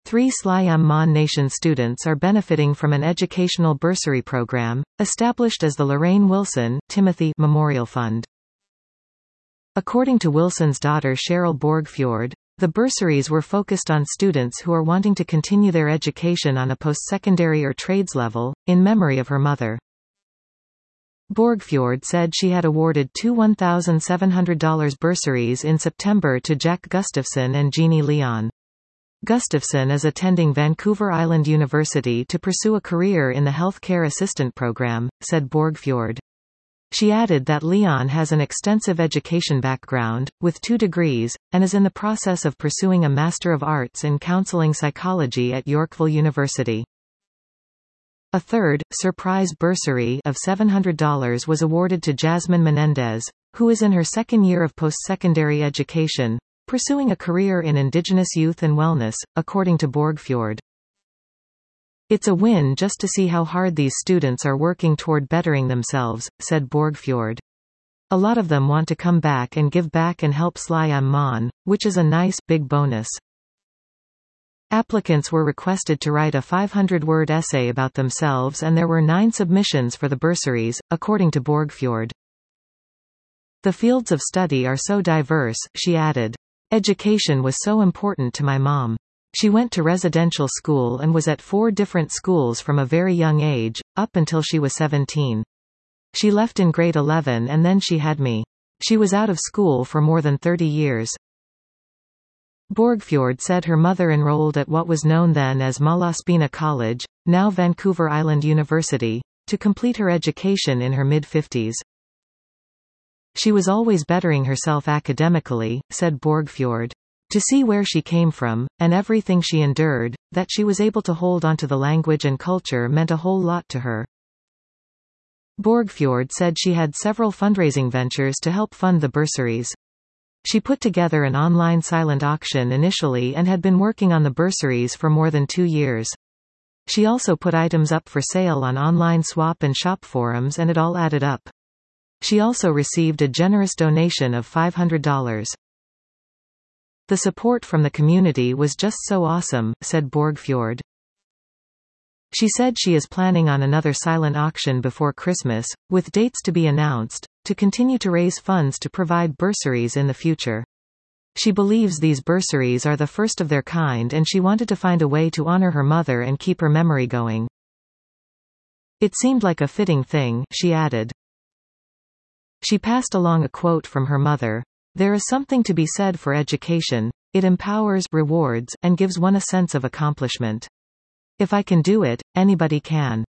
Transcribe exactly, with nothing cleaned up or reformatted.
Three Sliam Mon Nation students are benefiting from an educational bursary program, established as the Lorraine Wilson Timothy Memorial Fund. According to Wilson's daughter Cheryl Borgfjord, the bursaries were focused on students who are wanting to continue their education on a post-secondary or trades level, in memory of her mother. Borgfjord said she had awarded two one thousand seven hundred dollars bursaries in September to Jack Gustafson and Jeannie Leon. Gustafson is attending Vancouver Island University to pursue a career in the healthcare assistant program, said Borgfjord. She added that Leon has an extensive education background, with two degrees, and is in the process of pursuing a Master of Arts in Counseling Psychology at Yorkville University. A third, surprise bursary of seven hundred dollars was awarded to Jasmine Menendez, who is in her second year of post-secondary education, pursuing a career in Indigenous youth and wellness, according to Borgfjord. It's a win just to see how hard these students are working toward bettering themselves, said Borgfjord. A lot of them want to come back and give back and help Sliam Mon, which is a nice, big bonus. Applicants were requested to write a five hundred word essay about themselves and there were nine submissions for the bursaries, according to Borgfjord. The fields of study are so diverse, she added. Education was so important to my mom. She went to residential school and was at four different schools from a very young age, up until she was seventeen. She left in grade eleven and then she had me. She was out of school for more than thirty years. Borgfjord said her mother enrolled at what was known then as Malaspina College, now Vancouver Island University, to complete her education in her mid-fifties. She was always bettering herself academically, said Borgfjord. To see where she came from, and everything she endured, that she was able to hold onto the language and culture meant a whole lot to her. Borgfjord said she had several fundraising ventures to help fund the bursaries. She put together an online silent auction initially and had been working on the bursaries for more than two years. She also put items up for sale on online swap and shop forums and it all added up. She also received a generous donation of five hundred dollars. The support from the community was just so awesome, said Borgfjord. She said she is planning on another silent auction before Christmas, with dates to be announced, to continue to raise funds to provide bursaries in the future. She believes these bursaries are the first of their kind and she wanted to find a way to honor her mother and keep her memory going. It seemed like a fitting thing, she added. She passed along a quote from her mother. There is something to be said for education. It empowers, rewards, and gives one a sense of accomplishment. If I can do it, anybody can.